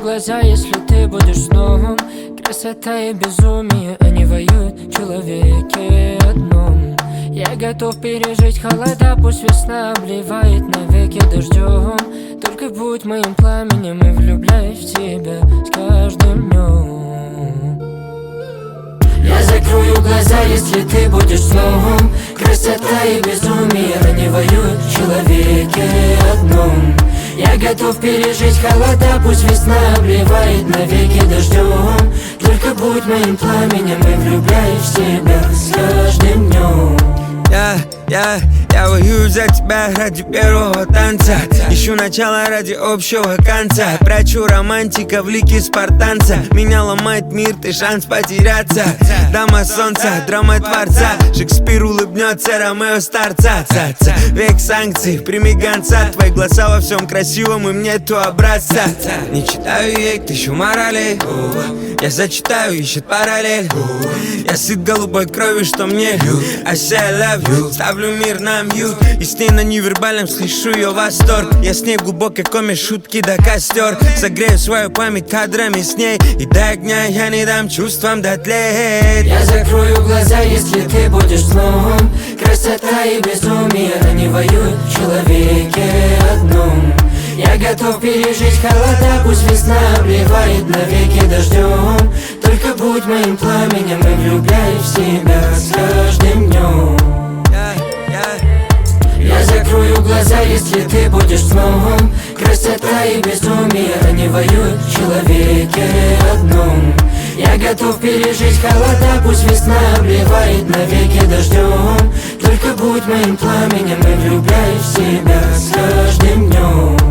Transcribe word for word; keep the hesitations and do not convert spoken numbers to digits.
глаза, если ты будешь сном. Красота и безумие, они воюют в человеке одном. Я готов пережить холода, пусть весна обливает навеки дождем. Только будь моим пламенем и влюбляюсь в тебя с каждым днем. Я закрою глаза, если ты будешь сном. Красота и безумие, они воюют в человеке одном. Я готов пережить холода, пусть весна обливает навеки дождем. Только будь моим пламенем и влюбляюсь в тебя с каждым днем. Я, я, я воюю за тебя ради первого танца. Ищу начало ради общего конца. Прячу романтика в лике спартанца. Меня ломает мир, ты шанс потеряться. Дама солнца, драма творца. Шекспир улыбнется, Ромео старца. Век санкций, прими гонца. Твои глаза во всем красивом, им нету образца. Не читаю ей тысячу моралей. Я зачитаю, ищет параллель. Я сыт голубой кровью, что мне льют. I say I love you. Ставлю мир на мьют. И с ней на невербальном слышу ее восторг. Я с ней в глубокой коме, шутки до костер. Согрею свою память кадрами с ней. И до огня я не дам чувствам дотлеть. Я закрою глаза, если ты будешь сном. Красота и безумие, они воюют в человеке одном. Я готов пережить холода, пусть весна обливает навеки дождем. Только будь моим пламенем и влюбляюсь в себя с каждым днем. Я закрою глаза, если ты будешь сном. Красота и безумие, они воюют в человеке одном. Я готов пережить холода, пусть весна обливает навеки дождем. Только будь моим пламенем и влюбляюсь в себя с каждым днем.